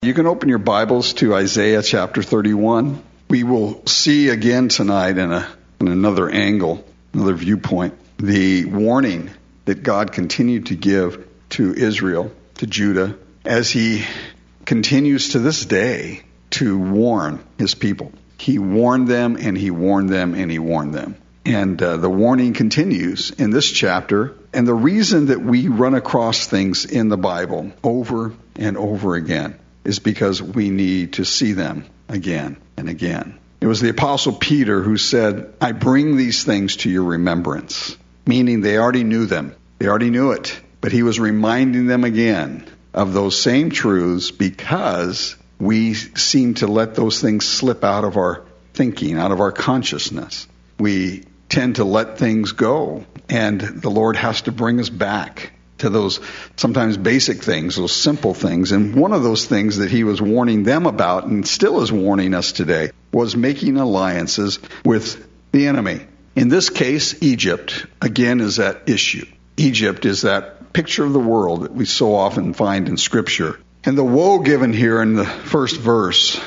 You can open your Bibles to Isaiah chapter 31. We will see again tonight in another angle, another viewpoint, the warning that God continued to give to Israel, to Judah, as he continues to this day to warn his people. He warned them and he warned them and he warned them. And the warning continues in this chapter. And the reason that we run across things in the Bible over and over again is because we need to see them again and again. It was the Apostle Peter who said, I bring these things to your remembrance, meaning they already knew them. They already knew it. But he was reminding them again of those same truths because we seem to let those things slip out of our thinking, out of our consciousness. We tend to let things go, and the Lord has to bring us back to those sometimes basic things, those simple things. And one of those things that he was warning them about, and still is warning us today, was making alliances with the enemy. In this case, Egypt, again, is at issue. Egypt is that picture of the world that we so often find in Scripture. And the woe given here in the first verse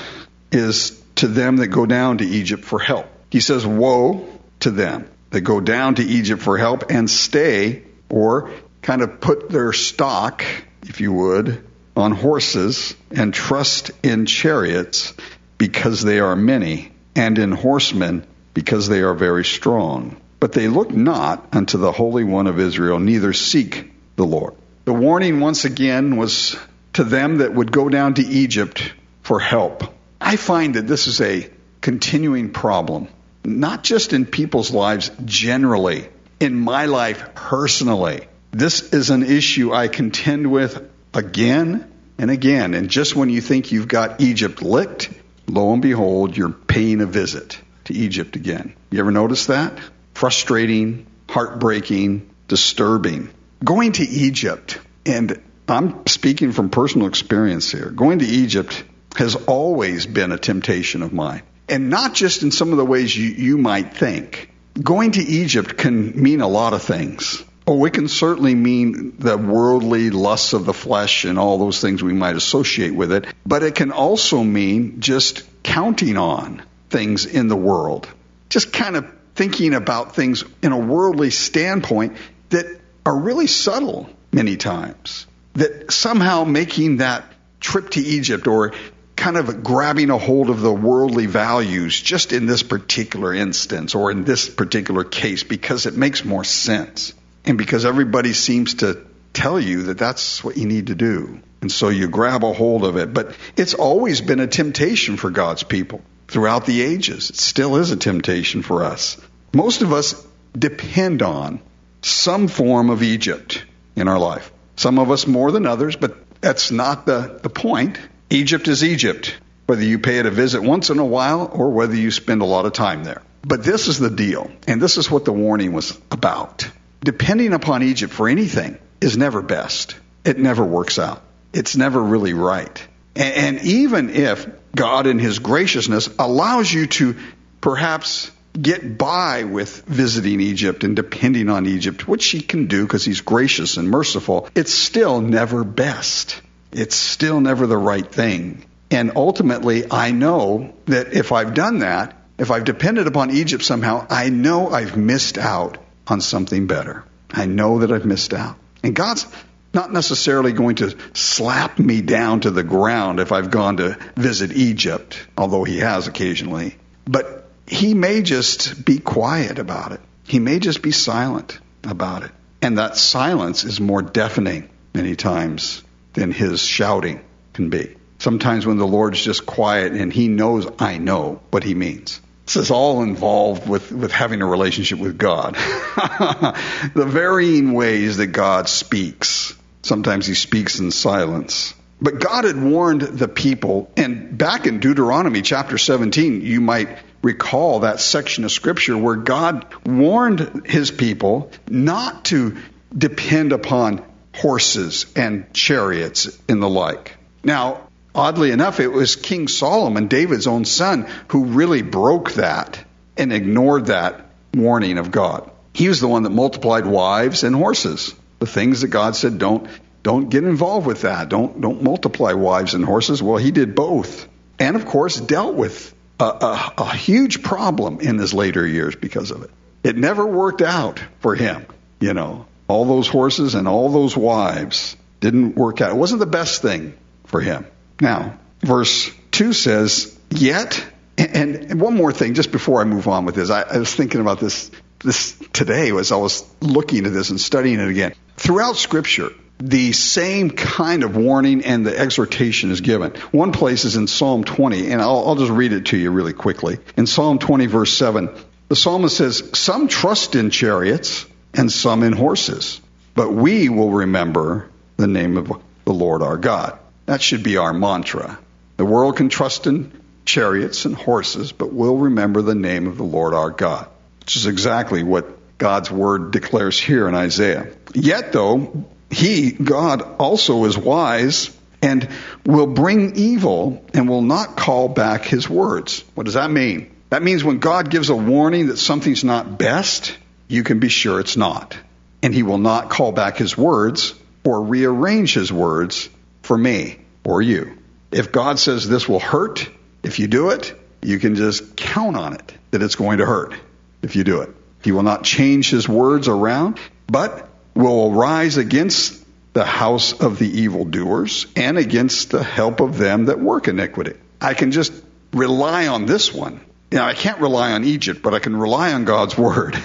is to them that go down to Egypt for help. He says, woe to them that go down to Egypt for help and stay, or kind of put their stock, if you would, on horses and trust in chariots because they are many, and in horsemen because they are very strong. But they look not unto the Holy One of Israel, neither seek the Lord. The warning once again was to them that would go down to Egypt for help. I find that this is a continuing problem, not just in people's lives generally, in my life personally. This is an issue I contend with again and again. And just when you think you've got Egypt licked, lo and behold, you're paying a visit to Egypt again. You ever notice that? Frustrating, heartbreaking, disturbing. Going to Egypt, and I'm speaking from personal experience here, going to Egypt has always been a temptation of mine. And not just in some of the ways you might think. Going to Egypt can mean a lot of things. Oh, it can certainly mean the worldly lusts of the flesh and all those things we might associate with it. But it can also mean just counting on things in the world. Just kind of thinking about things in a worldly standpoint that are really subtle many times. That somehow making that trip to Egypt or kind of grabbing a hold of the worldly values just in this particular instance or in this particular case because it makes more sense. And because everybody seems to tell you that that's what you need to do. And so you grab a hold of it. But it's always been a temptation for God's people throughout the ages. It still is a temptation for us. Most of us depend on some form of Egypt in our life. Some of us more than others, but that's not the point. Egypt is Egypt, whether you pay it a visit once in a while or whether you spend a lot of time there. But this is the deal, and this is what the warning was about. Depending upon Egypt for anything is never best. It never works out. It's never really right. And even if God in his graciousness allows you to perhaps get by with visiting Egypt and depending on Egypt, which he can do because he's gracious and merciful, it's still never best. It's still never the right thing. And ultimately, I know that if I've done that, if I've depended upon Egypt somehow, I know I've missed out on something better. I know that I've missed out. And God's not necessarily going to slap me down to the ground if I've gone to visit Egypt, although he has occasionally. But he may just be quiet about it. He may just be silent about it. And that silence is more deafening many times than his shouting can be. Sometimes when the Lord's just quiet and he knows I know what he means. This is all involved with having a relationship with God. The varying ways that God speaks. Sometimes he speaks in silence. But God had warned the people, and back in Deuteronomy chapter 17, you might recall that section of Scripture where God warned his people not to depend upon horses and chariots and the like. Now, oddly enough, it was King Solomon, David's own son, who really broke that and ignored that warning of God. He was the one that multiplied wives and horses, the things that God said don't Don't get involved with that. Don't multiply wives and horses. Well, he did both. And, of course, dealt with a huge problem in his later years because of it. It never worked out for him, you know. All those horses and all those wives didn't work out. It wasn't the best thing for him. Now, verse 2 says, yet, and one more thing, just before I move on with this, I was thinking about this today as I was looking at this and studying it again. Throughout Scripture, the same kind of warning and the exhortation is given. One place is in Psalm 20, and I'll just read it to you really quickly. In Psalm 20, verse 7, the psalmist says, some trust in chariots and some in horses, but we will remember the name of the Lord our God. That should be our mantra. The world can trust in chariots and horses, but we'll remember the name of the Lord our God, which is exactly what God's word declares here in Isaiah. Yet, though, God also is wise and will bring evil and will not call back his words. What does that mean? That means when God gives a warning that something's not best, you can be sure it's not. And he will not call back his words or rearrange his words for me or you. If God says this will hurt, if you do it, you can just count on it that it's going to hurt if you do it. He will not change his words around, but will arise against the house of the evildoers and against the help of them that work iniquity. I can just rely on this one. Now, I can't rely on Egypt, but I can rely on God's word.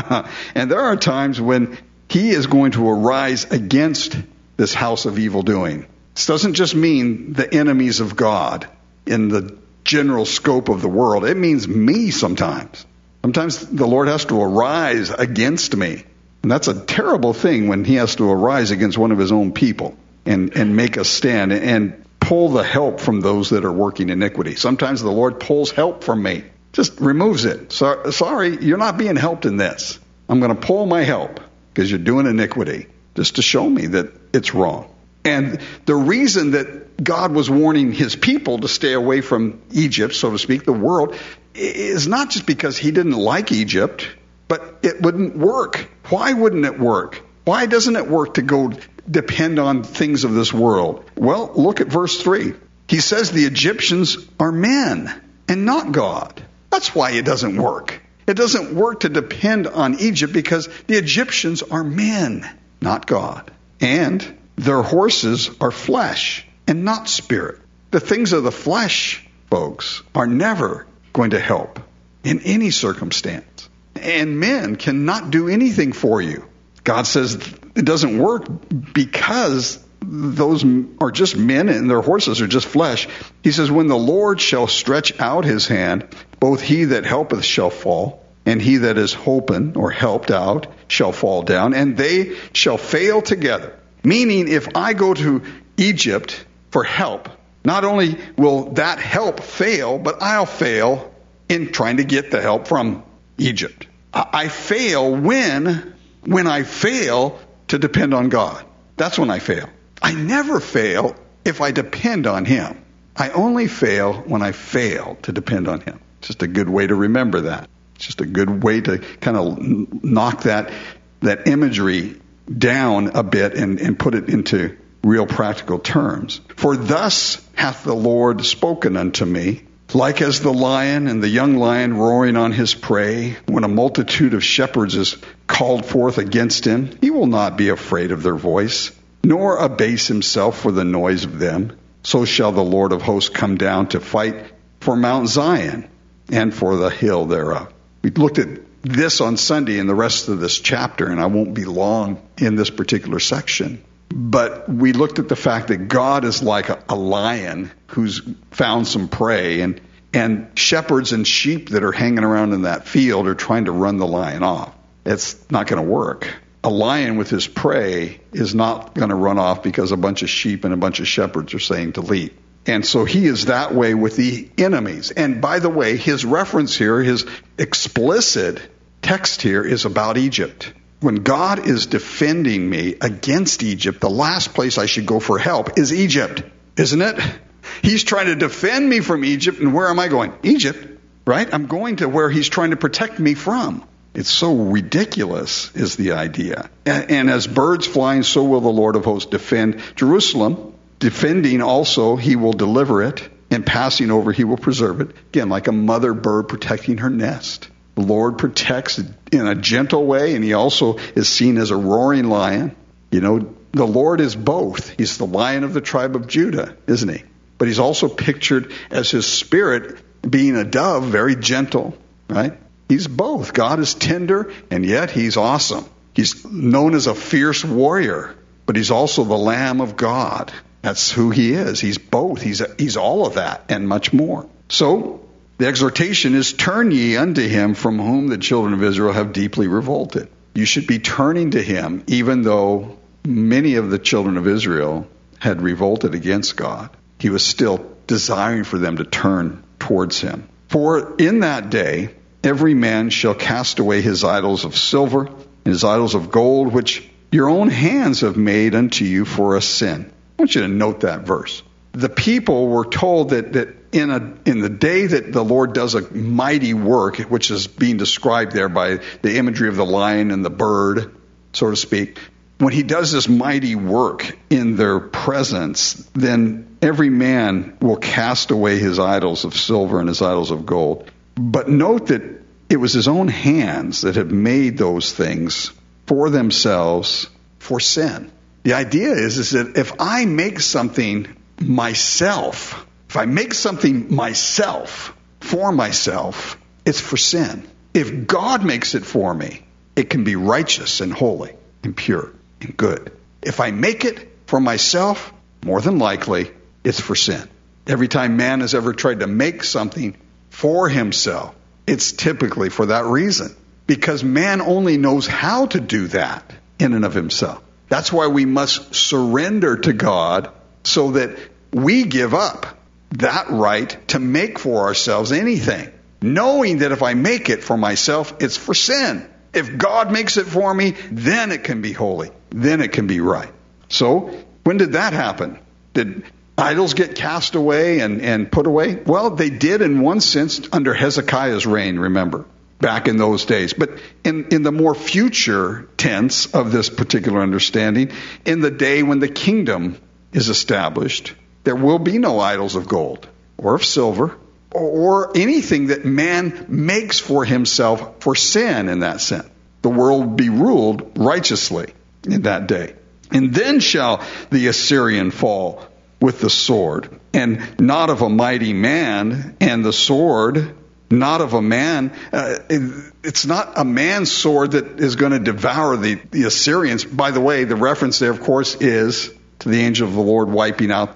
And there are times when he is going to arise against this house of evil doing. This doesn't just mean the enemies of God in the general scope of the world. It means me sometimes. Sometimes the Lord has to arise against me. And that's a terrible thing when he has to arise against one of his own people and make a stand and pull the help from those that are working iniquity. Sometimes the Lord pulls help from me, just removes it. Sorry, you're not being helped in this. I'm going to pull my help because you're doing iniquity, just to show me that it's wrong. And the reason that God was warning his people to stay away from Egypt, so to speak, the world, is not just because he didn't like Egypt, but it wouldn't work. Why wouldn't it work? Why doesn't it work to go depend on things of this world? Well, look at verse 3. He says the Egyptians are men and not God. That's why it doesn't work. It doesn't work to depend on Egypt because the Egyptians are men, not God. And their horses are flesh and not spirit. The things of the flesh, folks, are never going to help in any circumstance. And men cannot do anything for you. God says it doesn't work because those are just men and their horses are just flesh. He says, when the Lord shall stretch out his hand, both he that helpeth shall fall, and he that is holpen or helped out shall fall down, and they shall fail together. Meaning, if I go to Egypt for help, not only will that help fail, but I'll fail in trying to get the help from Egypt. I fail when I fail to depend on God. That's when I fail. I never fail if I depend on him. I only fail when I fail to depend on him. Just a good way to remember that. It's just a good way to kind of knock that imagery down a bit and put it into real practical terms. For thus hath the Lord spoken unto me, like as the lion and the young lion roaring on his prey, when a multitude of shepherds is called forth against him, he will not be afraid of their voice, nor abase himself for the noise of them. So shall the Lord of hosts come down to fight for Mount Zion and for the hill thereof. We looked at this on Sunday in the rest of this chapter, and I won't be long in this particular section. But we looked at the fact that God is like a lion who's found some prey, and shepherds and sheep that are hanging around in that field are trying to run the lion off. It's not going to work. A lion with his prey is not going to run off because a bunch of sheep and a bunch of shepherds are saying to leave. And so he is that way with the enemies. And by the way, his reference here, his explicit text here is about Egypt. When God is defending me against Egypt, the last place I should go for help is Egypt, isn't it? He's trying to defend me from Egypt, and where am I going? Egypt, right? I'm going to where he's trying to protect me from. It's so ridiculous, is the idea. And as birds flying, so will the Lord of hosts defend Jerusalem. Defending also, he will deliver it. And passing over, he will preserve it. Again, like a mother bird protecting her nest. The Lord protects in a gentle way, and he also is seen as a roaring lion. You know, the Lord is both. He's the Lion of the tribe of Judah, isn't he? But he's also pictured as his spirit being a dove, very gentle, right? He's both. God is tender, and yet he's awesome. He's known as a fierce warrior, but he's also the Lamb of God. That's who he is. He's both. He's all of that and much more. So the exhortation is, turn ye unto him from whom the children of Israel have deeply revolted. You should be turning to him, even though many of the children of Israel had revolted against God. He was still desiring for them to turn towards him. For in that day, every man shall cast away his idols of silver and his idols of gold, which your own hands have made unto you for a sin. I want you to note that verse. The people were told that in the day that the Lord does a mighty work, which is being described there by the imagery of the lion and the bird, so to speak, when he does this mighty work in their presence, then every man will cast away his idols of silver and his idols of gold. But note that it was his own hands that have made those things for themselves for sin. The idea is that if I make something myself, for myself, it's for sin. If God makes it for me, it can be righteous and holy and pure and good. If I make it for myself, more than likely, it's for sin. Every time man has ever tried to make something for himself, it's typically for that reason. Because man only knows how to do that in and of himself. That's why we must surrender to God so that we give up that right to make for ourselves anything, knowing that if I make it for myself, it's for sin. If God makes it for me, then it can be holy. Then it can be right. So, when did that happen? Did idols get cast away and put away? Well, they did in one sense under Hezekiah's reign, remember, back in those days. But in the more future tense of this particular understanding, in the day when the kingdom is established, there will be no idols of gold or of silver or anything that man makes for himself for sin in that sense. The world will be ruled righteously in that day. And then shall the Assyrian fall with the sword, and not of a mighty man, and the sword not of a man. It's not a man's sword that is going to devour the Assyrians. By the way, the reference there, of course, is to the angel of the Lord wiping out the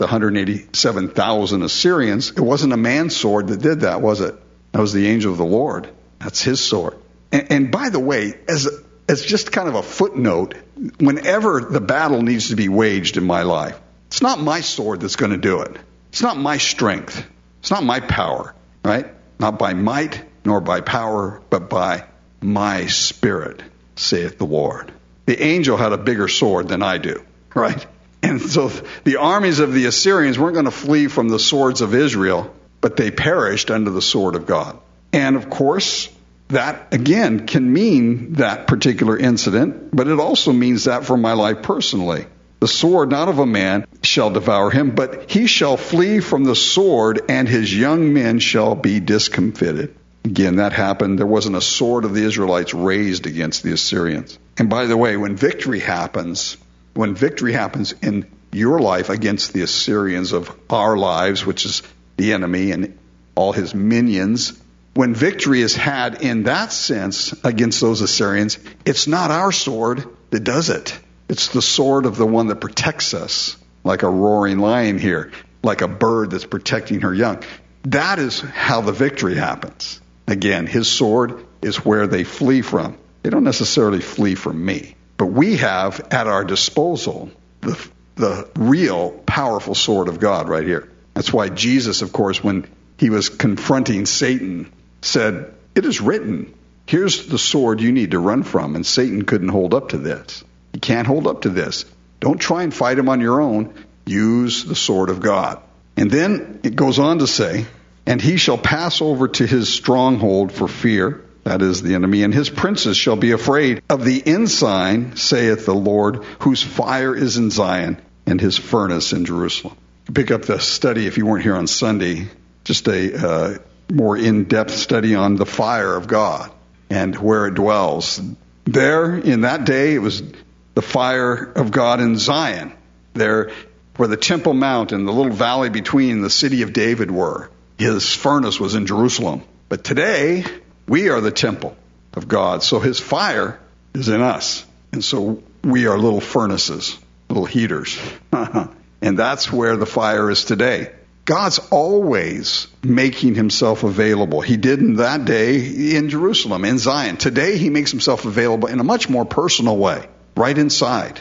187,000 Assyrians. It wasn't a man's sword that did that, was it? That was the angel of the Lord. That's his sword. And by the way, as just kind of a footnote, whenever the battle needs to be waged in my life, it's not my sword that's going to do it. It's not my strength. It's not my power, right? Not by might nor by power, but by my spirit, saith the Lord. The angel had a bigger sword than I do, right? And so the armies of the Assyrians weren't going to flee from the swords of Israel, but they perished under the sword of God. And of course, that again can mean that particular incident, but it also means that for my life personally. The sword not of a man shall devour him, but he shall flee from the sword, and his young men shall be discomfited. Again, that happened. There wasn't a sword of the Israelites raised against the Assyrians. And by the way, when victory happens in your life against the Assyrians of our lives, which is the enemy and all his minions, when victory is had in that sense against those Assyrians, it's not our sword that does it. It's the sword of the one that protects us, like a roaring lion here, like a bird that's protecting her young. That is how the victory happens. Again, his sword is where they flee from. They don't necessarily flee from me. But we have at our disposal the real powerful sword of God right here. That's why Jesus, of course, when he was confronting Satan, said, "It is written, here's the sword you need to run from." And Satan couldn't hold up to this. He can't hold up to this. Don't try and fight him on your own. Use the sword of God. And then it goes on to say, "And he shall pass over to his stronghold for fear. that is the enemy, and his princes shall be afraid of the ensign, saith the Lord, whose fire is in Zion, and his furnace in Jerusalem. Pick up the study if you weren't here on Sunday, just a more in-depth study on the fire of God and where it dwells. There, in that day, it was the fire of God in Zion, there where the Temple Mount and the little valley between the city of David were. His furnace was in Jerusalem. But today, we are the temple of God, so his fire is in us. And so we are little furnaces, little heaters. And that's where the fire is today. God's always making himself available. He did in that day in Jerusalem, in Zion. Today, he makes himself available in a much more personal way, right inside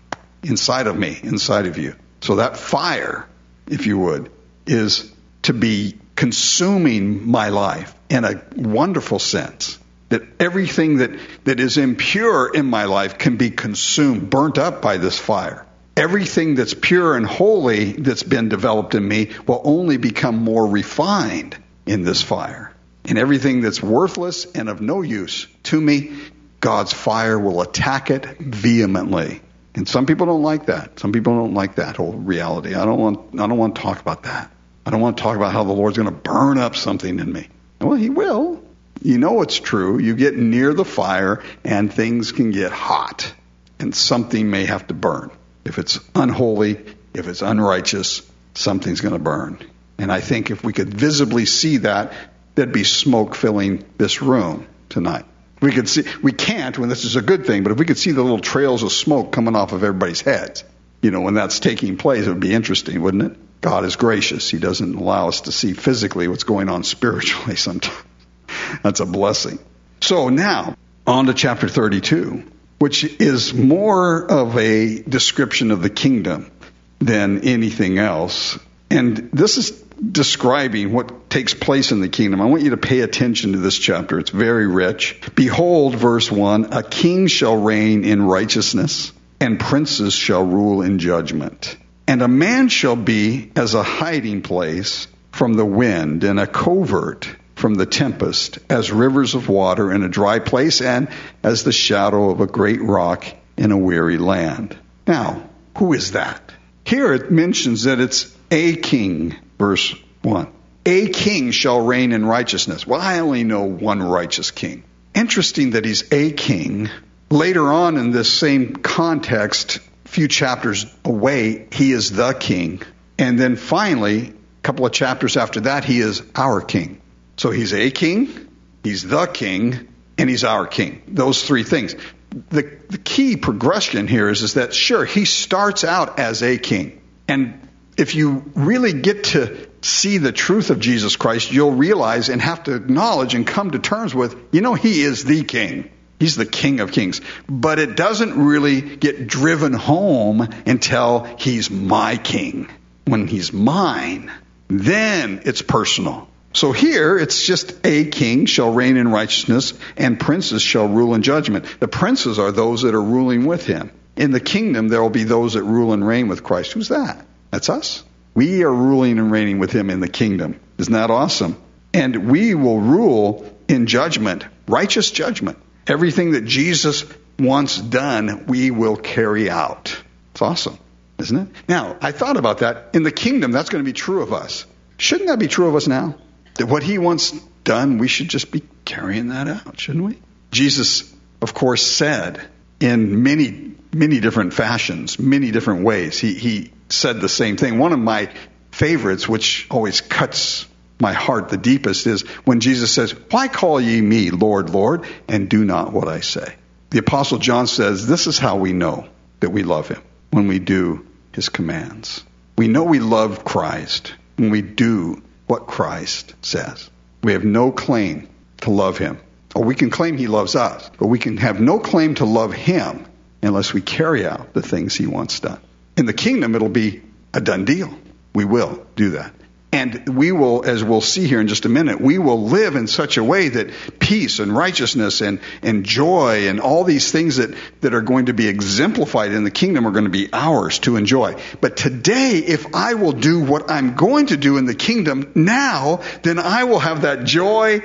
of me, inside of you. So that fire, if you would, is to be consuming my life in a wonderful sense. That everything that is impure in my life can be consumed, burnt up by this fire. Everything that's pure and holy that's been developed in me will only become more refined in this fire. And everything that's worthless and of no use to me, God's fire will attack it vehemently. And some people don't like that. Some people don't like that whole reality. I don't want to talk about that. I don't want to talk about how the Lord's going to burn up something in me. Well, he will. You know it's true. You get near the fire and things can get hot. And something may have to burn. If it's unholy, if it's unrighteous, something's going to burn. And I think if we could visibly see that, there'd be smoke filling this room tonight. We can't when this is a good thing, but if we could see the little trails of smoke coming off of everybody's heads, when that's taking place, it would be interesting, wouldn't it? God is gracious. He doesn't allow us to see physically what's going on spiritually sometimes. That's a blessing. So now, on to chapter 32, which is more of a description of the kingdom than anything else. And this is describing what takes place in the kingdom. I want you to pay attention to this chapter. It's very rich. Behold, verse 1, a king shall reign in righteousness, and princes shall rule in judgment. And a man shall be as a hiding place from the wind, and a covert from the tempest, as rivers of water in a dry place, and as the shadow of a great rock in a weary land. Now, who is that? Here it mentions that it's a king, verse 1. A king shall reign in righteousness. Well, I only know one righteous king. Interesting that he's a king. Later on in this same context, a few chapters away, he is the king. And then finally, a couple of chapters after that, he is our king. So he's a king, he's the king, and he's our king. Those three things. The key progression here is that, sure, he starts out as a king. And if you really get to see the truth of Jesus Christ, you'll realize and have to acknowledge and come to terms with, he is the king. He's the King of Kings. But it doesn't really get driven home until he's my king. When he's mine, then it's personal. So here, it's just a king shall reign in righteousness, and princes shall rule in judgment. The princes are those that are ruling with him. In the kingdom, there will be those that rule and reign with Christ. Who's that? That's us. We are ruling and reigning with him in the kingdom. Isn't that awesome? And we will rule in judgment, righteous judgment. Everything that Jesus wants done, we will carry out. It's awesome, isn't it? Now, I thought about that. In the kingdom, that's going to be true of us. Shouldn't that be true of us now? That what he wants done, we should just be carrying that out, shouldn't we? Jesus, of course, said in many, many different fashions, many different ways. He said the same thing. One of my favorites, which always cuts my heart the deepest, is when Jesus says, why call ye me Lord, Lord, and do not what I say? The Apostle John says, this is how we know that we love him, when we do his commands. We know we love Christ when we do what Christ says. We have no claim to love him. Or we can claim he loves us, but we can have no claim to love him unless we carry out the things he wants done. In the kingdom, it'll be a done deal. We will do that. And we will, as we'll see here in just a minute, we will live in such a way that peace and righteousness and joy and all these things that are going to be exemplified in the kingdom are going to be ours to enjoy. But today, if I will do what I'm going to do in the kingdom now, then I will have that joy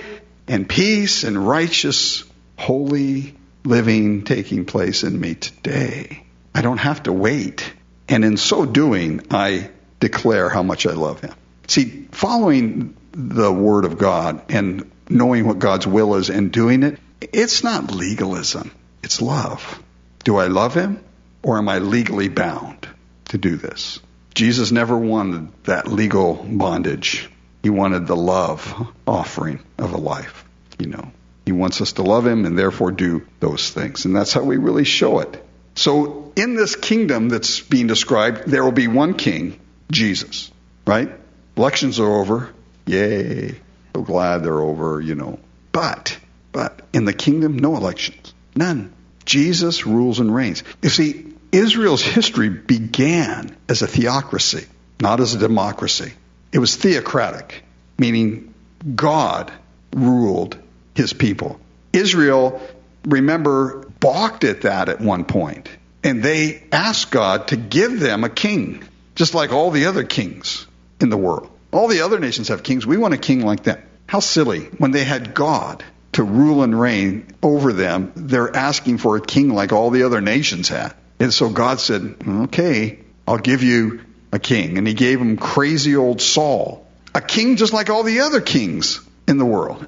and peace and righteous, holy living taking place in me today. I don't have to wait. And in so doing, I declare how much I love him. See, following the word of God and knowing what God's will is and doing it, it's not legalism. It's love. Do I love him, or am I legally bound to do this? Jesus never wanted that legal bondage. He wanted the love offering of a life. He wants us to love him and therefore do those things. And that's how we really show it. So in this kingdom that's being described, there will be one king, Jesus, right? Elections are over. Yay. So glad they're over, But in the kingdom, no elections. None. Jesus rules and reigns. You see, Israel's history began as a theocracy, not as a democracy. It was theocratic, meaning God ruled his people. Israel, remember, balked at that at one point, and they asked God to give them a king, just like all the other kings in the world. All the other nations have kings. We want a king like that. How silly. When they had God to rule and reign over them, they're asking for a king like all the other nations had. And so God said, okay, I'll give you a king. And he gave him crazy old Saul, a king just like all the other kings in the world.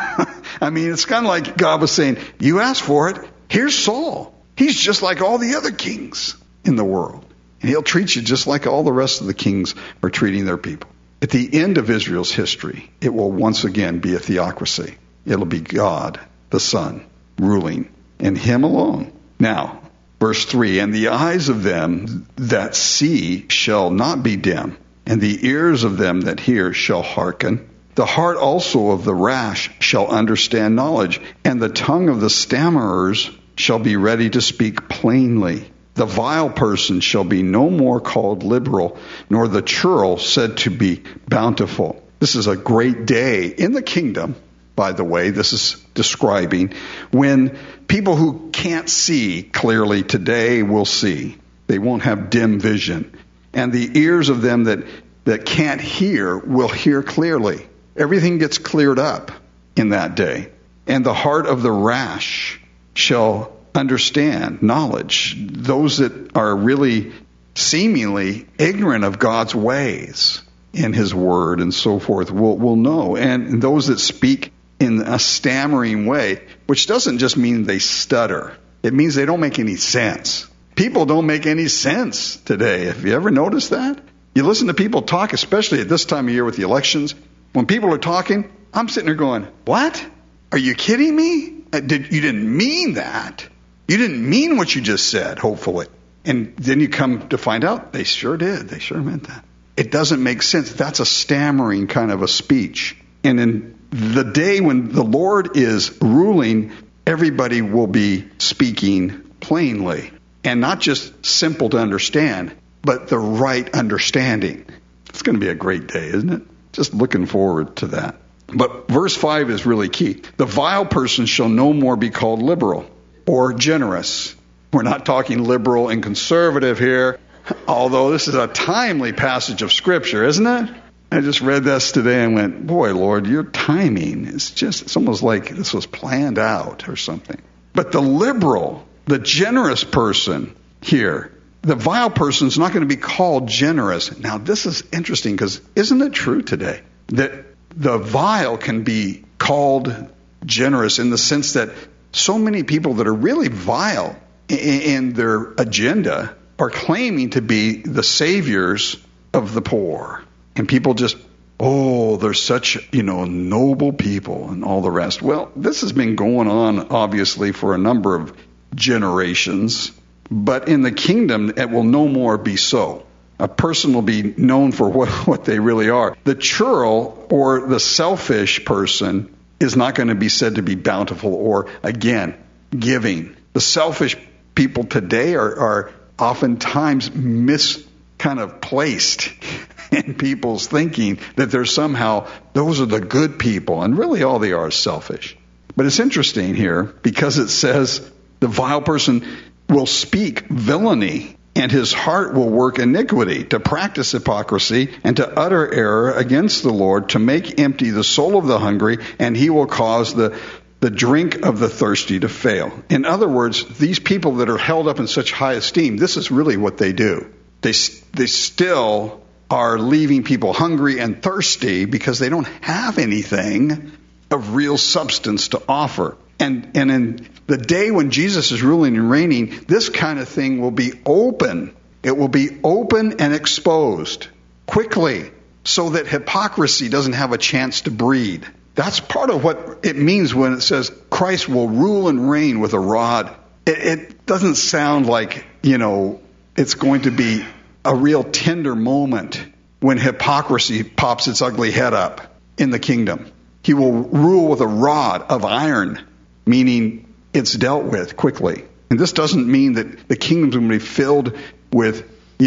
I mean, it's kind of like God was saying, you asked for it. Here's Saul. He's just like all the other kings in the world. And he'll treat you just like all the rest of the kings are treating their people. At the end of Israel's history, it will once again be a theocracy. It'll be God, the Son, ruling, and him alone. Now, verse 3, and the eyes of them that see shall not be dim, and the ears of them that hear shall hearken. The heart also of the rash shall understand knowledge, and the tongue of the stammerers shall be ready to speak plainly. The vile person shall be no more called liberal, nor the churl said to be bountiful. This is a great day in the kingdom, by the way. This is describing when people who can't see clearly today will see. They won't have dim vision. And the ears of them that can't hear will hear clearly. Everything gets cleared up in that day. And the heart of the rash shall understand knowledge. Those that are really seemingly ignorant of God's ways in his word and so forth will know. And those that speak in a stammering way, which doesn't just mean they stutter. It means they don't make any sense. People don't make any sense today. Have you ever noticed that? You listen to people talk, especially at this time of year with the elections. When people are talking, I'm sitting there going, what? Are you kidding me? You didn't mean that. You didn't mean what you just said, hopefully. And then you come to find out they sure did. They sure meant that. It doesn't make sense. That's a stammering kind of a speech. And in the day when the Lord is ruling, everybody will be speaking plainly. And not just simple to understand, but the right understanding. It's going to be a great day, isn't it? Just looking forward to that. But verse 5 is really key. The vile person shall no more be called liberal or generous. We're not talking liberal and conservative here, although this is a timely passage of Scripture, isn't it? I just read this today and went, boy, Lord, your timing is it's almost like this was planned out or something. But the liberal, the generous person here, the vile person is not going to be called generous. Now, this is interesting because isn't it true today that the vile can be called generous in the sense that so many people that are really vile in their agenda are claiming to be the saviors of the poor. And people just, they're such, noble people and all the rest. Well, this has been going on, obviously, for a number of generations. But in the kingdom, it will no more be so. A person will be known for what they really are. The churl, or the selfish person, is not going to be said to be bountiful or, again, giving. The selfish people today are oftentimes placed in people's thinking that they're somehow, those are the good people, and really all they are is selfish. But it's interesting here because it says the vile person will speak villainy. And his heart will work iniquity, to practice hypocrisy, and to utter error against the Lord, to make empty the soul of the hungry, and he will cause the drink of the thirsty to fail. In other words, these people that are held up in such high esteem, this is really what they do. They still are leaving people hungry and thirsty because they don't have anything of real substance to offer. And in the day when Jesus is ruling and reigning, this kind of thing will be open. It will be open and exposed quickly so that hypocrisy doesn't have a chance to breed. That's part of what it means when it says Christ will rule and reign with a rod. It doesn't sound like, it's going to be a real tender moment when hypocrisy pops its ugly head up in the kingdom. He will rule with a rod of iron, meaning it's dealt with quickly. And this doesn't mean that the kingdom's going to be filled with,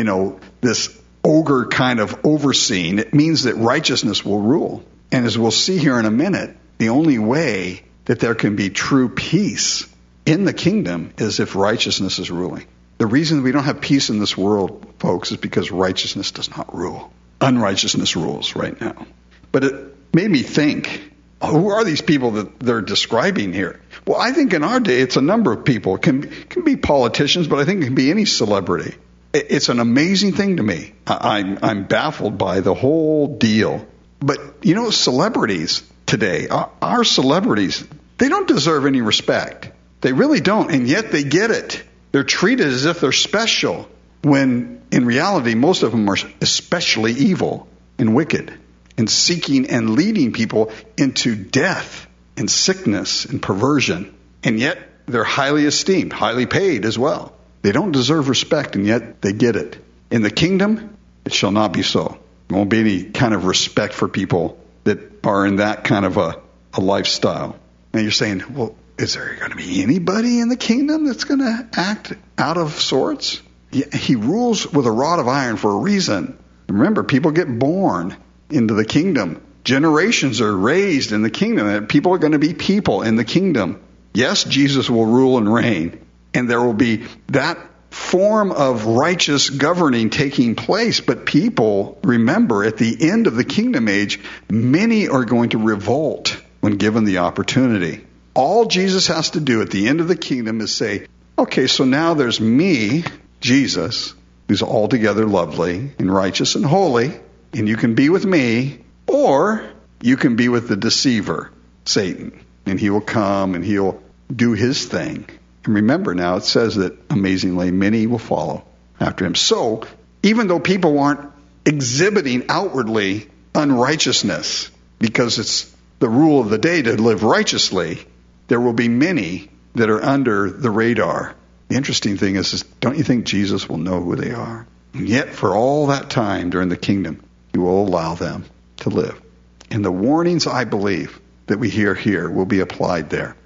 this ogre kind of overseeing. It means that righteousness will rule. And as we'll see here in a minute, the only way that there can be true peace in the kingdom is if righteousness is ruling. The reason we don't have peace in this world, folks, is because righteousness does not rule. Unrighteousness rules right now. But it made me think, who are these people that they're describing here? Well, I think in our day, it's a number of people. It can be politicians, but I think it can be any celebrity. It's an amazing thing to me. I'm baffled by the whole deal. But, celebrities today, our celebrities, they don't deserve any respect. They really don't, and yet they get it. They're treated as if they're special, when in reality, most of them are especially evil and wicked, and seeking and leading people into death and sickness and perversion. And yet they're highly esteemed, highly paid as well. They don't deserve respect, and yet they get it. In the kingdom, it shall not be so. There won't be any kind of respect for people that are in that kind of a lifestyle. Now you're saying, well, is there going to be anybody in the kingdom that's going to act out of sorts? He rules with a rod of iron for a reason. Remember, people get born into the kingdom. Generations are raised in the kingdom, and people are going to be people in the kingdom. Yes, Jesus will rule and reign, and there will be that form of righteous governing taking place. But people, remember, at the end of the kingdom age, many are going to revolt when given the opportunity. All Jesus has to do at the end of the kingdom is say, okay, so now there's me, Jesus, who's altogether lovely and righteous and holy, and you can be with me, or you can be with the deceiver, Satan, and he will come and he'll do his thing. And remember now, it says that amazingly many will follow after him. So even though people aren't exhibiting outwardly unrighteousness, because it's the rule of the day to live righteously, there will be many that are under the radar. The interesting thing is, don't you think Jesus will know who they are? And yet for all that time during the kingdom, he will allow them to live. And the warnings, I believe, that we hear here will be applied there.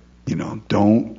Don't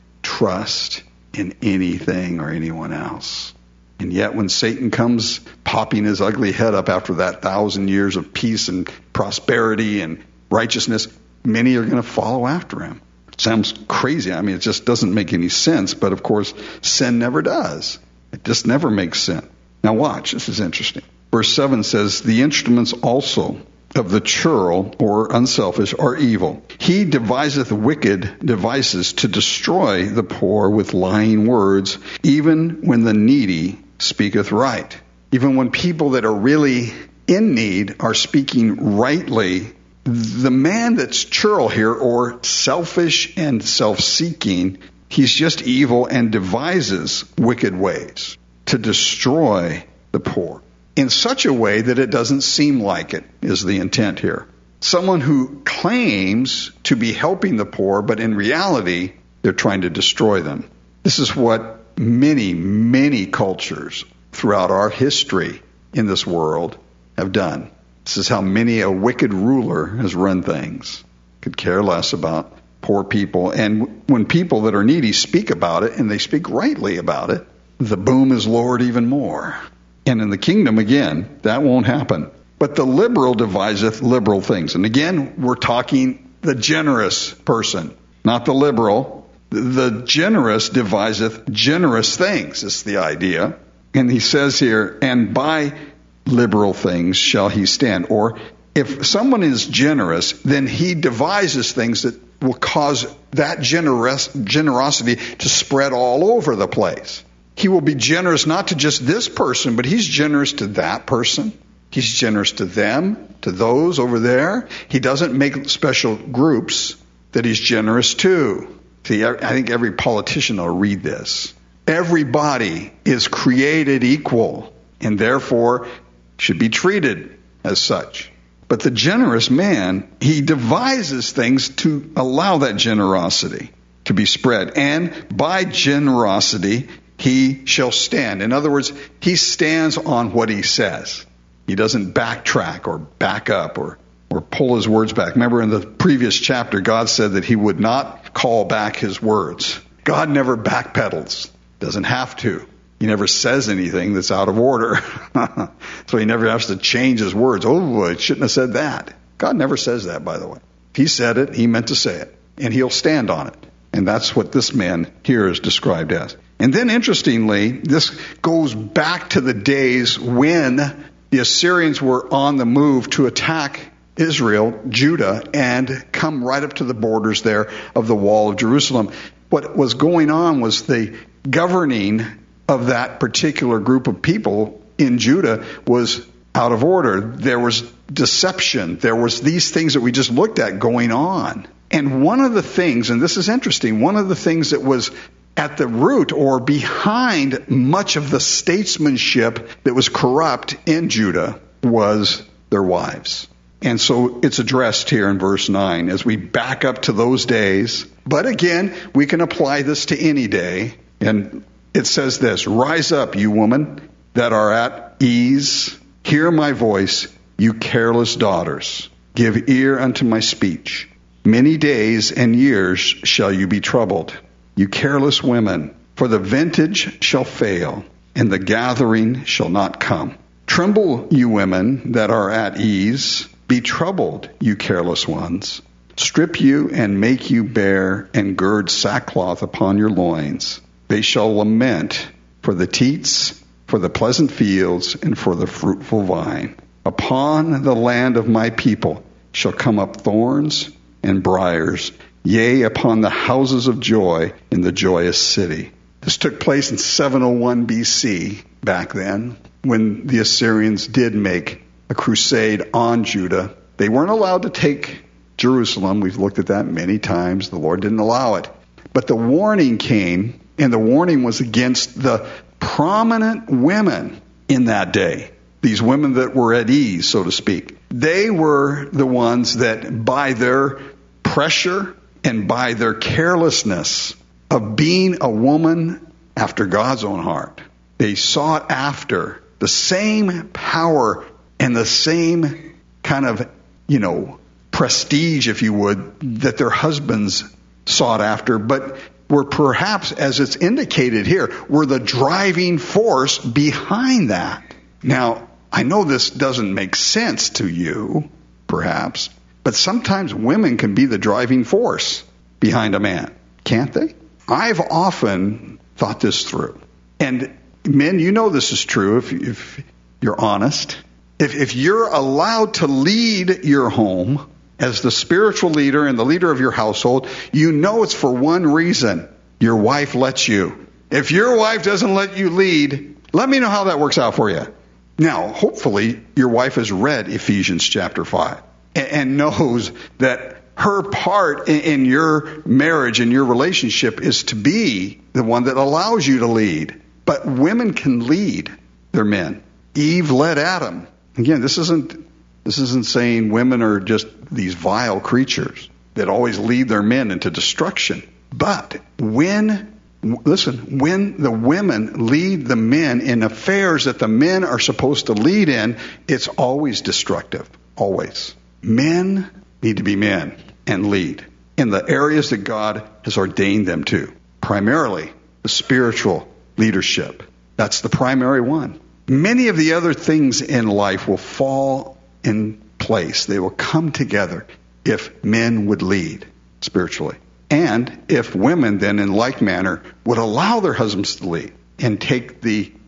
trust in anything or anyone else. And yet when Satan comes popping his ugly head up after that 1,000 years of peace and prosperity and righteousness, many are going to follow after him. It sounds crazy. It just doesn't make any sense. But of course, sin never does. It just never makes sense. Now watch, this is interesting. Verse 7 says, the instruments also of the churl, or unselfish, are evil. He deviseth wicked devices to destroy the poor with lying words, even when the needy speaketh right. Even when people that are really in need are speaking rightly, the man that's churl here, or selfish and self-seeking, he's just evil and devises wicked ways to destroy the poor in such a way that it doesn't seem like it is the intent here. Someone who claims to be helping the poor, but in reality, they're trying to destroy them. This is what many, many cultures throughout our history in this world have done. This is how many a wicked ruler has run things. Could care less about poor people. And when people that are needy speak about it, and they speak rightly about it, the boom is lowered even more. And in the kingdom, again, that won't happen. But the liberal deviseth liberal things. And again, we're talking the generous person, not the liberal. The generous deviseth generous things, is the idea. And he says here, and by liberal things shall he stand. Or if someone is generous, then he devises things that will cause that generosity to spread all over the place. He will be generous not to just this person, but he's generous to that person. He's generous to them, to those over there. He doesn't make special groups that he's generous to. See, I think every politician will read this. Everybody is created equal and therefore should be treated as such. But the generous man, he devises things to allow that generosity to be spread. And by generosity, he shall stand. In other words, he stands on what he says. He doesn't backtrack or back up or pull his words back. Remember in the previous chapter, God said that he would not call back his words. God never backpedals. Doesn't have to. He never says anything that's out of order. So he never has to change his words. Oh, I shouldn't have said that. God never says that, by the way. If he said it, he meant to say it. And he'll stand on it. And that's what this man here is described as. And then interestingly, this goes back to the days when the Assyrians were on the move to attack Israel, Judah, and come right up to the borders there of the wall of Jerusalem. What was going on was the governing of that particular group of people in Judah was out of order. There was deception. There was these things that we just looked at going on. And one of the things, and this is interesting, one of the things that was at the root or behind much of the statesmanship that was corrupt in Judah was their wives. And so it's addressed here in verse 9 as we back up to those days. But again, we can apply this to any day. And it says this, rise up, you women that are at ease. Hear my voice, you careless daughters. Give ear unto my speech. Many days and years shall you be troubled, you careless women, for the vintage shall fail, and the gathering shall not come. Tremble, you women that are at ease. Be troubled, you careless ones. Strip you and make you bare, and gird sackcloth upon your loins. They shall lament for the teats, for the pleasant fields, and for the fruitful vine. Upon the land of my people shall come up thorns and briars, yea, upon the houses of joy in the joyous city. This took place in 701 BC, back then, when the Assyrians did make a crusade on Judah. They weren't allowed to take Jerusalem. We've looked at that many times. The Lord didn't allow it. But the warning came, and the warning was against the prominent women in that day. These women that were at ease, so to speak. They were the ones that by their pressure and by their carelessness of being a woman after God's own heart, they sought after the same power and the same kind of, prestige, if you would, that their husbands sought after, but were perhaps, as it's indicated here, were the driving force behind that. Now, I know this doesn't make sense to you, perhaps, but sometimes women can be the driving force behind a man, can't they? I've often thought this through. And men, you know this is true if you're honest. If you're allowed to lead your home as the spiritual leader and the leader of your household, you know it's for one reason. Your wife lets you. If your wife doesn't let you lead, let me know how that works out for you. Now, hopefully, your wife has read Ephesians chapter 5 and knows that her part in your marriage and your relationship is to be the one that allows you to lead. But women can lead their men. Eve led Adam. Again, this isn't saying women are just these vile creatures that always lead their men into destruction. But when the women lead the men in affairs that the men are supposed to lead in, it's always destructive. Always. Men need to be men and lead in the areas that God has ordained them to. Primarily, the spiritual leadership. That's the primary one. Many of the other things in life will fall in place. They will come together if men would lead spiritually. And if women then in like manner would allow their husbands to lead and take the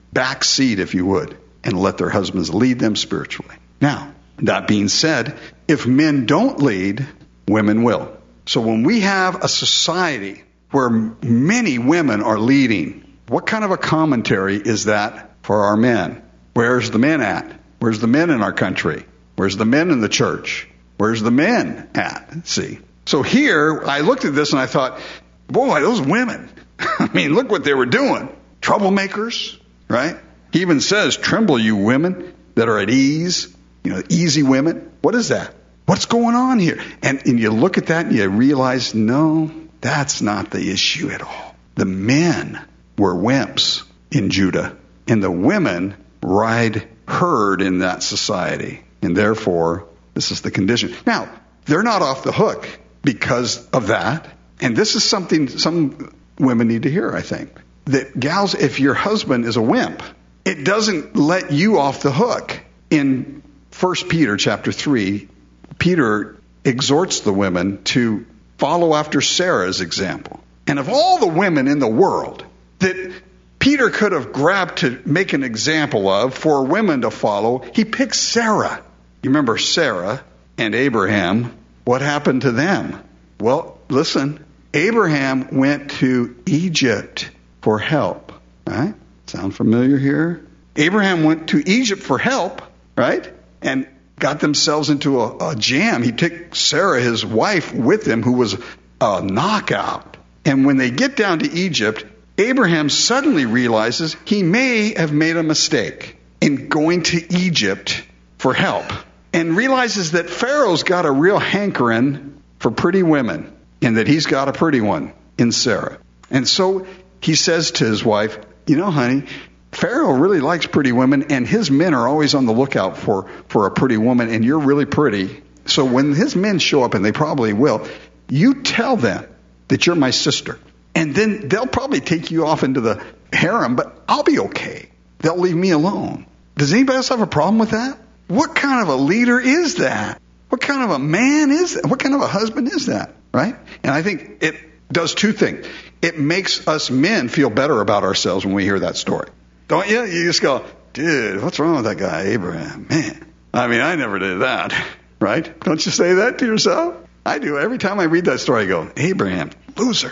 back seat, if you would, and let their husbands lead them spiritually. Now, that being said, if men don't lead, women will. So when we have a society where many women are leading, what kind of a commentary is that for our men? Where's the men at? Where's the men in our country? Where's the men in the church? Where's the men at? See? So here, I looked at this and I thought, boy, those women. I mean, look what they were doing. Troublemakers, right? He even says, tremble, you women that are at ease. Easy women. What is that? What's going on here? And you look at that and you realize, no, that's not the issue at all. The men were wimps in Judah, and the women ride herd in that society. And therefore, this is the condition. Now, they're not off the hook because of that. And this is something some women need to hear, I think. That gals, if your husband is a wimp, it doesn't let you off the hook. In 1 Peter chapter 3, Peter exhorts the women to follow after Sarah's example. And of all the women in the world that Peter could have grabbed to make an example of for women to follow, he picked Sarah. You remember Sarah and Abraham? What happened to them? Well, listen, Abraham went to Egypt for help. Right? Sound familiar here? Abraham went to Egypt for help, right? And got themselves into a jam. He took Sarah, his wife, with him, who was a knockout. And when they get down to Egypt, Abraham suddenly realizes he may have made a mistake in going to Egypt for help, and realizes that Pharaoh's got a real hankering for pretty women, and that he's got a pretty one in Sarah. And so he says to his wife, honey, Pharaoh really likes pretty women, and his men are always on the lookout for a pretty woman, and you're really pretty. So when his men show up, and they probably will, you tell them that you're my sister. And then they'll probably take you off into the harem, but I'll be okay. They'll leave me alone. Does anybody else have a problem with that? What kind of a leader is that? What kind of a man is that? What kind of a husband is that? Right? And I think it does two things. It makes us men feel better about ourselves when we hear that story. Don't you? You just go, dude, what's wrong with that guy, Abraham? Man, I mean, I never did that, right? Don't you say that to yourself? I do. Every time I read that story, I go, Abraham, loser,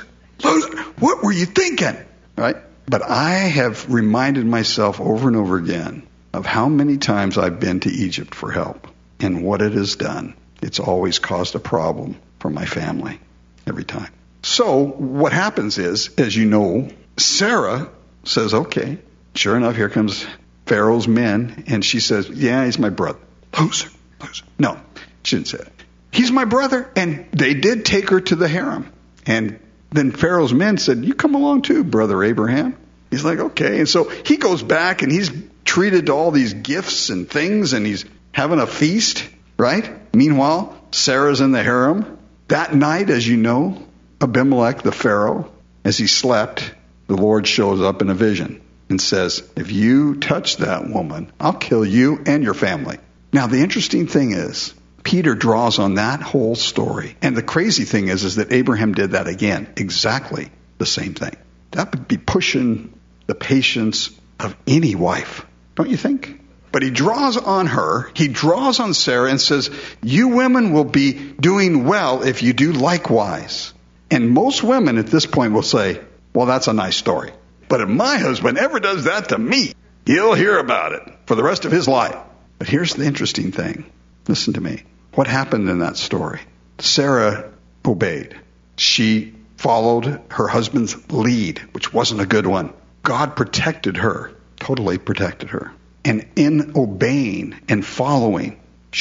what were you thinking? Right? But I have reminded myself over and over again of how many times I've been to Egypt for help and what it has done. It's always caused a problem for my family every time. So what happens is, as you know, Sarah says, okay. Sure enough, here comes Pharaoh's men, and she says, yeah, he's my brother. Loser. No, she didn't say that. He's my brother. And they did take her to the harem. And then Pharaoh's men said, you come along too, brother Abraham. He's like, okay. And so he goes back, and he's treated to all these gifts and things, and he's having a feast, right? Meanwhile, Sarah's in the harem. That night, as you know, Abimelech, the Pharaoh, as he slept, the Lord shows up in a vision and says, if you touch that woman, I'll kill you and your family. Now, the interesting thing is, Peter draws on that whole story. And the crazy thing is that Abraham did that again, exactly the same thing. That would be pushing the patience of any wife, don't you think? But he draws on her, he draws on Sarah and says, you women will be doing well if you do likewise. And most women at this point will say, well, that's a nice story. But if my husband ever does that to me, he'll hear about it for the rest of his life. But here's the interesting thing. Listen to me. What happened in that story? Sarah obeyed. She followed her husband's lead, which wasn't a good one. God protected her, totally protected her. And in obeying and following,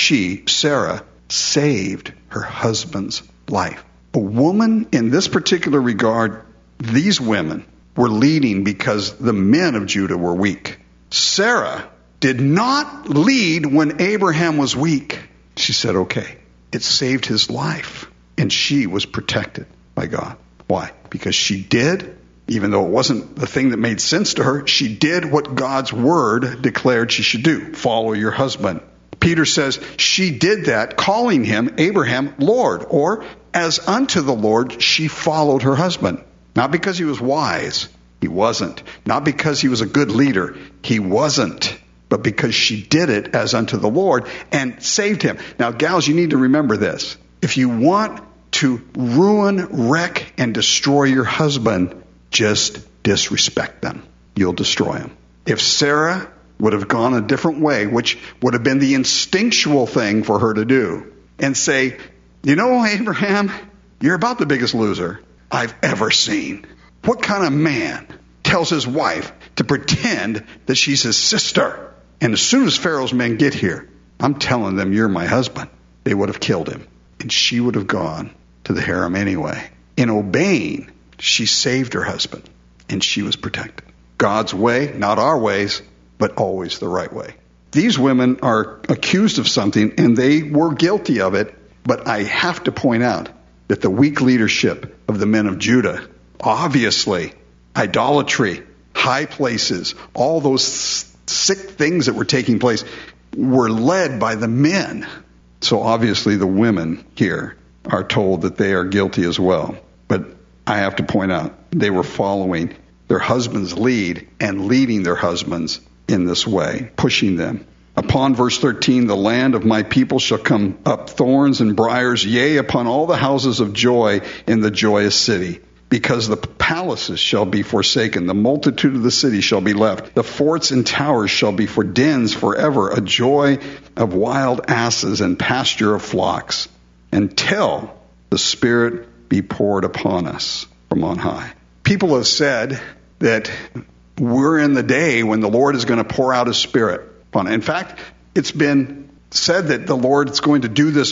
Sarah, saved her husband's life. A woman in this particular regard, these women were leading because the men of Judah were weak. Sarah did not lead when Abraham was weak. She said, okay, it saved his life. And she was protected by God. Why? Because she did, even though it wasn't the thing that made sense to her, she did what God's word declared she should do. Follow your husband. Peter says she did that, calling him, Abraham, Lord. Or, as unto the Lord, she followed her husband. Not because he was wise, He wasn't. Not because he was a good leader. He wasn't. But because she did it as unto the Lord and saved him. Now, gals, you need to remember this. If you want to ruin, wreck, and destroy your husband, just disrespect them. You'll destroy him. If Sarah would have gone a different way, which would have been the instinctual thing for her to do, and say, you know, Abraham, you're about the biggest loser I've ever seen. What kind of man tells his wife to pretend that she's his sister? And as soon as Pharaoh's men get here, I'm telling them you're my husband. They would have killed him. And she would have gone to the harem anyway. In obeying, she saved her husband. And she was protected. God's way, not our ways, but always the right way. These women are accused of something, and they were guilty of it. But I have to point out that the weak leadership of the men of Judah, obviously, idolatry, high places, all those sick things that were taking place, were led by the men. So obviously the women here are told that they are guilty as well. But I have to point out, they were following their husband's lead and leading their husbands in this way, pushing them. Upon verse 13, the land of my people shall come up thorns and briars, yea, upon all the houses of joy in the joyous city. Because the palaces shall be forsaken, the multitude of the city shall be left. The forts and towers shall be for dens forever, a joy of wild asses and pasture of flocks, until the Spirit be poured upon us from on high. People have said that we're in the day when the Lord is going to pour out His Spirit upon us. In fact, it's been said that the Lord is going to do this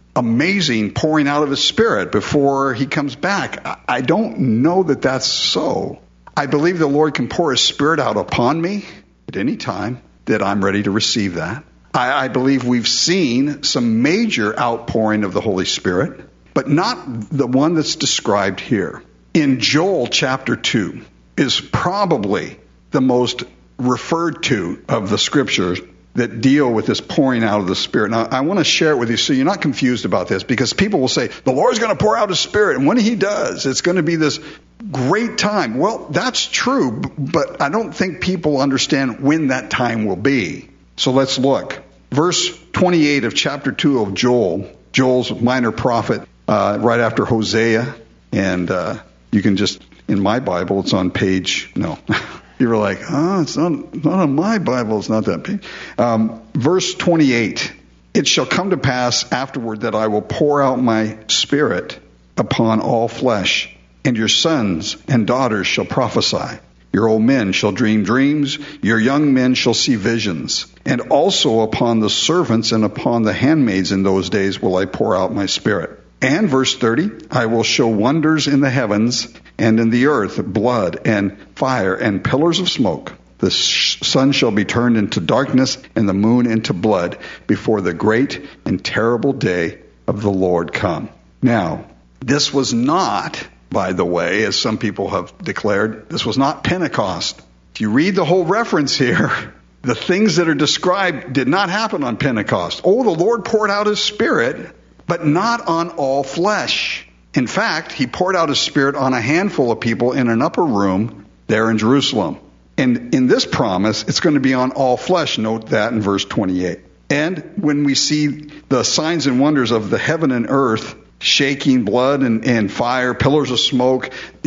amazing pouring out of His Spirit before He comes back. I don't know that that's so. I believe the Lord can pour His Spirit out upon me at any time that I'm ready to receive that. I believe we've seen some major outpouring of the Holy Spirit, but not the one that's described here. In Joel chapter 2 is probably the most referred to of the scriptures that deal with this pouring out of the Spirit. Now, I want to share it with you so you're not confused about this, because people will say, the Lord's going to pour out His Spirit, and when He does, it's going to be this great time. Well, that's true, but I don't think people understand when that time will be. So let's look. Verse 28 of chapter 2 of Joel, Joel's minor prophet, right after Hosea, and you can just, in my Bible, it's on page, no. You were like, it's not on my Bible. It's not that page. Verse 28, it shall come to pass afterward that I will pour out my Spirit upon all flesh, and your sons and daughters shall prophesy. Your old men shall dream dreams, your young men shall see visions. And also upon the servants and upon the handmaids in those days will I pour out my Spirit. And verse 30, I will show wonders in the heavens and in the earth, blood and fire and pillars of smoke. The sun shall be turned into darkness and the moon into blood before the great and terrible day of the Lord come. Now, this was not, by the way, as some people have declared, this was not Pentecost. If you read the whole reference here, the things that are described did not happen on Pentecost. Oh, the Lord poured out His Spirit, but not on all flesh. In fact, He poured out His Spirit on a handful of people in an upper room there in Jerusalem. And in this promise, it's going to be on all flesh. Note that in verse 28. And when we see the signs and wonders of the heaven and earth, shaking, blood and fire, pillars of smoke,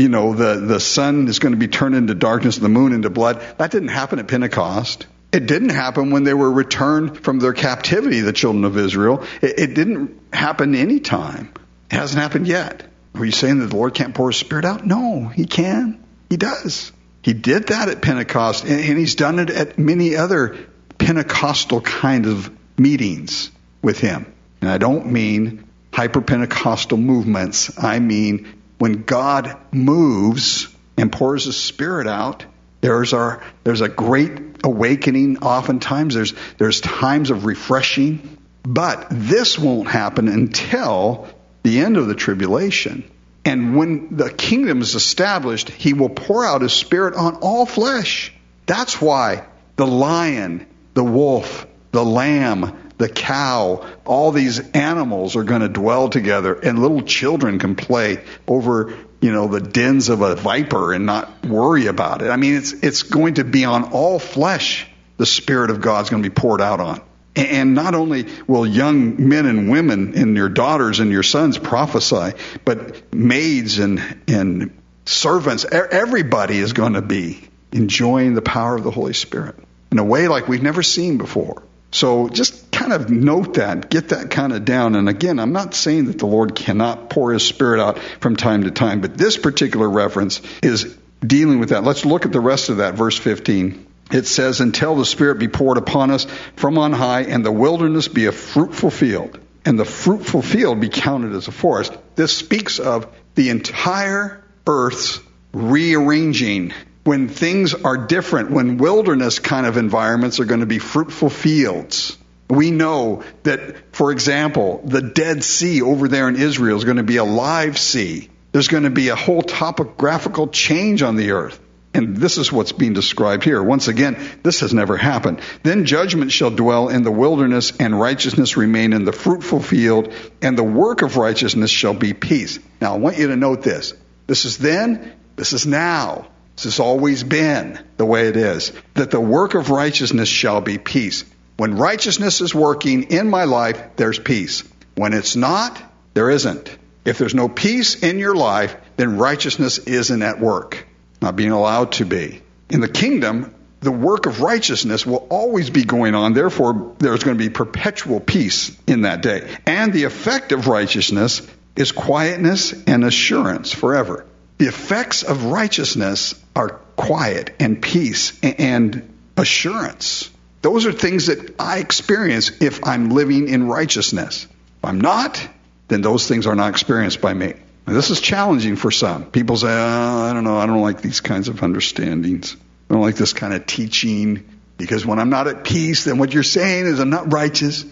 the sun is going to be turned into darkness, the moon into blood. That didn't happen at Pentecost. It didn't happen when they were returned from their captivity, the children of Israel. It didn't happen any time. It hasn't happened yet. Are you saying that the Lord can't pour His Spirit out? No, He can. He does. He did that at Pentecost, and He's done it at many other Pentecostal kind of meetings with Him. And I don't mean hyper-Pentecostal movements. I mean when God moves and pours His Spirit out, there's a great awakening. Oftentimes there's times of refreshing. But this won't happen until the end of the tribulation. And when the kingdom is established, He will pour out His Spirit on all flesh. That's why the lion, the wolf, the lamb, the cow, all these animals are going to dwell together, and little children can play over, the dens of a viper and not worry about it. I mean, it's going to be on all flesh. The Spirit of God's going to be poured out on. And not only will young men and women and your daughters and your sons prophesy, but maids and servants, everybody is going to be enjoying the power of the Holy Spirit in a way like we've never seen before. So just kind of note that, get that kind of down. And again, I'm not saying that the Lord cannot pour His Spirit out from time to time, but this particular reference is dealing with that. Let's look at the rest of that, verse 15. It says, until the Spirit be poured upon us from on high, and the wilderness be a fruitful field, and the fruitful field be counted as a forest. This speaks of the entire earth's rearranging. When things are different, when wilderness kind of environments are going to be fruitful fields. We know that, for example, the Dead Sea over there in Israel is going to be a live sea. There's going to be a whole topographical change on the earth. And this is what's being described here. Once again, this has never happened. Then judgment shall dwell in the wilderness, and righteousness remain in the fruitful field, and the work of righteousness shall be peace. Now, I want you to note this. This is then, this is now. This has always been the way it is. That the work of righteousness shall be peace. When righteousness is working in my life, there's peace. When it's not, there isn't. If there's no peace in your life, then righteousness isn't at work. Not being allowed to be. In the kingdom, the work of righteousness will always be going on. Therefore, there's going to be perpetual peace in that day. And the effect of righteousness is quietness and assurance forever. The effects of righteousness are quiet and peace and assurance. Those are things that I experience if I'm living in righteousness. If I'm not, then those things are not experienced by me. Now, this is challenging for some. People say, I don't know, I don't like these kinds of understandings. I don't like this kind of teaching, because when I'm not at peace, then what you're saying is I'm not righteous.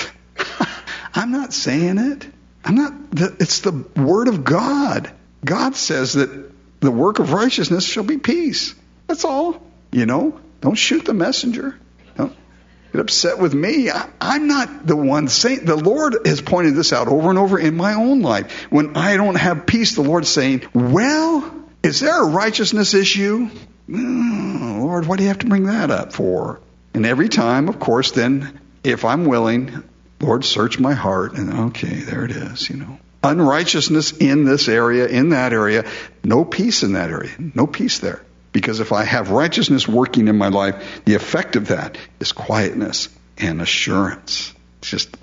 I'm not saying it. It's the Word of God. God says that the work of righteousness shall be peace. That's all. Don't shoot the messenger. Don't get upset with me. I'm not the one saying. The Lord has pointed this out over and over in my own life. When I don't have peace, the Lord's saying, well, is there a righteousness issue? Lord, why do you have to bring that up for? And every time, of course, then, if I'm willing, Lord, search my heart. And okay, there it is, Unrighteousness in this area, in that area, no peace in that area, no peace there. Because if I have righteousness working in my life, the effect of that is quietness and assurance. It's just,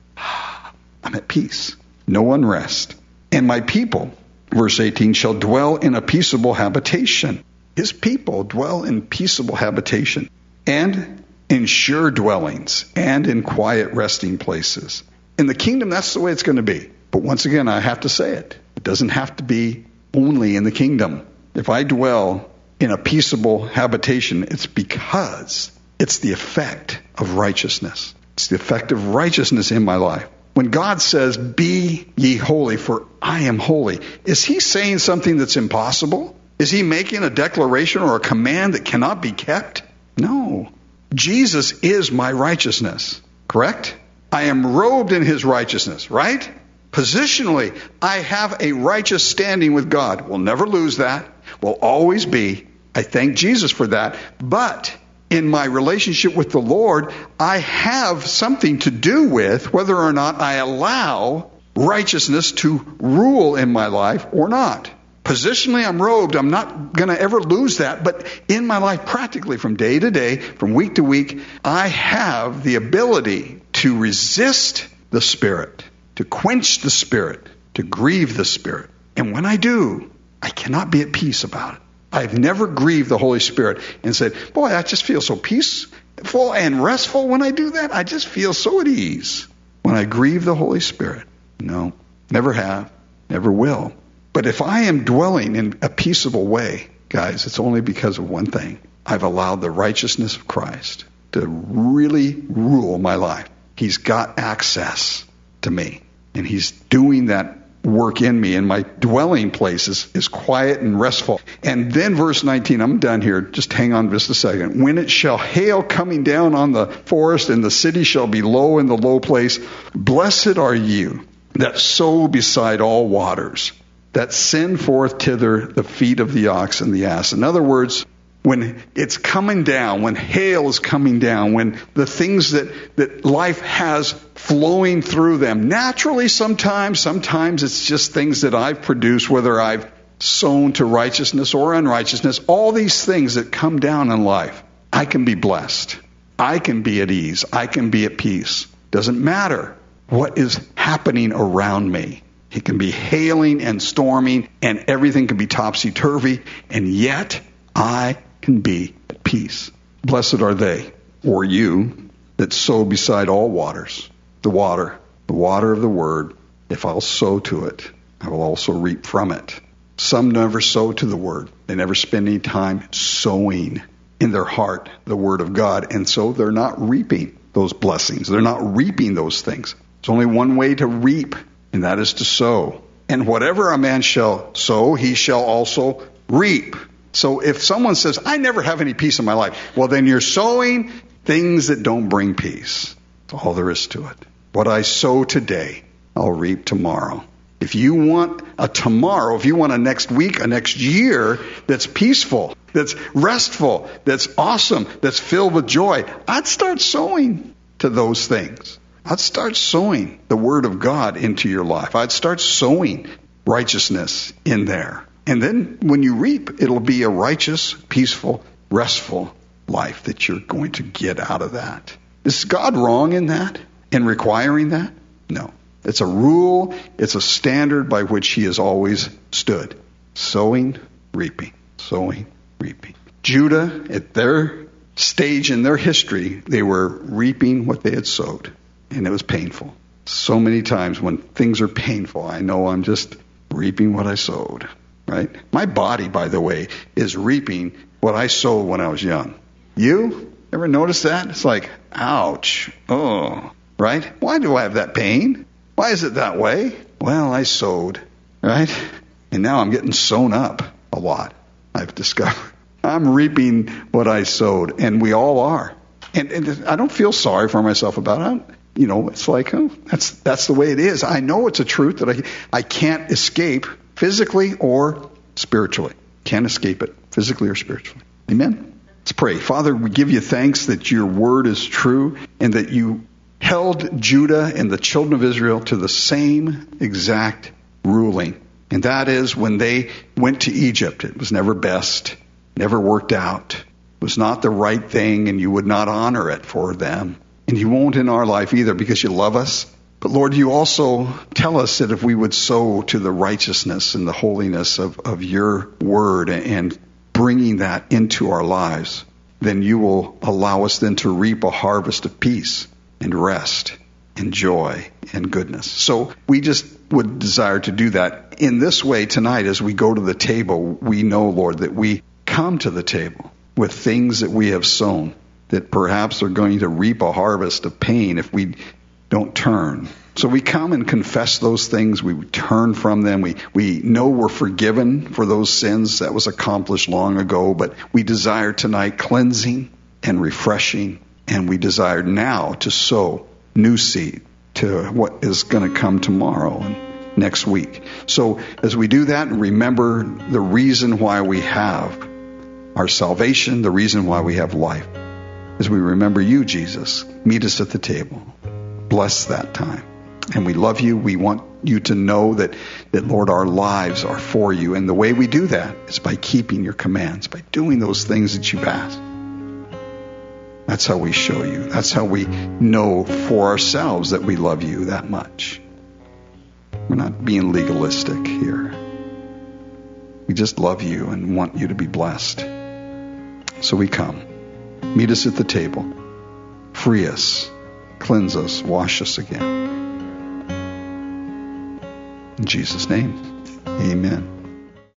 I'm at peace, no unrest. And my people, verse 18, shall dwell in a peaceable habitation. His people dwell in peaceable habitation and in sure dwellings and in quiet resting places. In the kingdom, that's the way it's going to be. But once again, I have to say it. It doesn't have to be only in the kingdom. If I dwell in a peaceable habitation, it's because it's the effect of righteousness. It's the effect of righteousness in my life. When God says, be ye holy, for I am holy, is He saying something that's impossible? Is He making a declaration or a command that cannot be kept? No. Jesus is my righteousness, correct? I am robed in His righteousness, right? Positionally, I have a righteous standing with God. We'll never lose that. Will always be. I thank Jesus for that. But in my relationship with the Lord, I have something to do with whether or not I allow righteousness to rule in my life or not. Positionally, I'm robed. I'm not going to ever lose that. But in my life, practically from day to day, from week to week, I have the ability to resist the Spirit, to quench the Spirit, to grieve the Spirit. And when I do, I cannot be at peace about it. I've never grieved the Holy Spirit and said, boy, I just feel so peaceful and restful when I do that. I just feel so at ease when I grieve the Holy Spirit. No, never have, never will. But if I am dwelling in a peaceable way, guys, it's only because of one thing. I've allowed the righteousness of Christ to really rule my life. He's got access to me, and He's doing that work in me, and my dwelling place is quiet and restful. And then verse 19, I'm done here. Just hang on just a second. When it shall hail coming down on the forest, and the city shall be low in the low place, blessed are you that sow beside all waters. that send forth thither the feet of the ox and the ass. In other words, when it's coming down, when hail is coming down, when the things that life has flowing through them, naturally sometimes it's just things that I've produced, whether I've sown to righteousness or unrighteousness, all these things that come down in life, I can be blessed. I can be at ease. I can be at peace. Doesn't matter what is happening around me. It can be hailing and storming, and everything can be topsy-turvy, and yet I can be at peace. Blessed are they, or you, that sow beside all waters, the water of the word. If I'll sow to it, I will also reap from it. Some never sow to the word. They never spend any time sowing in their heart the word of God, and so they're not reaping those blessings. They're not reaping those things. There's only one way to reap, and that is to sow. And whatever a man shall sow, he shall also reap. So if someone says, I never have any peace in my life, well, then you're sowing things that don't bring peace. That's all there is to it. What I sow today, I'll reap tomorrow. If you want a tomorrow, if you want a next week, a next year that's peaceful, that's restful, that's awesome, that's filled with joy, I'd start sowing to those things. I'd start sowing the word of God into your life. I'd start sowing righteousness in there. And then when you reap, it'll be a righteous, peaceful, restful life that you're going to get out of that. Is God wrong in that? In requiring that? No. It's a rule. It's a standard by which he has always stood. Sowing, reaping. Sowing, reaping. Judah, at their stage in their history, they were reaping what they had sowed. And it was painful. So many times when things are painful, I know I'm just reaping what I sowed. Right? My body, by the way, is reaping what I sowed when I was young. You ever notice that? It's like, ouch. Oh, right? Why do I have that pain? Why is it that way? Well, I sowed, right? And now I'm getting sewn up a lot, I've discovered. I'm reaping what I sowed, and we all are. And I don't feel sorry for myself about it. You know, it's like, oh, that's the way it is. I know it's a truth that I can't escape physically or spiritually. Can't escape it, physically or spiritually. Amen? Let's pray. Father, we give you thanks that your word is true and that you held Judah and the children of Israel to the same exact ruling. And that is when they went to Egypt. It was never best, never worked out. It was not the right thing, and you would not honor it for them. And you won't in our life either because you love us. But Lord, you also tell us that if we would sow to the righteousness and the holiness of your word and bringing that into our lives, then you will allow us then to reap a harvest of peace and rest and joy and goodness. So we just would desire to do that in this way tonight as we go to the table. We know, Lord, that we come to the table with things that we have sown that perhaps are going to reap a harvest of pain if we don't turn. So we come and confess those things. We turn from them. We know we're forgiven for those sins. That was accomplished long ago. But we desire tonight cleansing and refreshing. And we desire now to sow new seed to what is going to come tomorrow and next week. So as we do that, remember the reason why we have our salvation, the reason why we have life. As we remember you, Jesus, meet us at the table. Bless that time. And we love you. We want you to know that, Lord, our lives are for you. And the way we do that is by keeping your commands, by doing those things that you've asked. That's how we show you. That's how we know for ourselves that we love you that much. We're not being legalistic here. We just love you and want you to be blessed. So we come. Meet us at the table. Free us. Cleanse us. Wash us again. In Jesus' name, amen.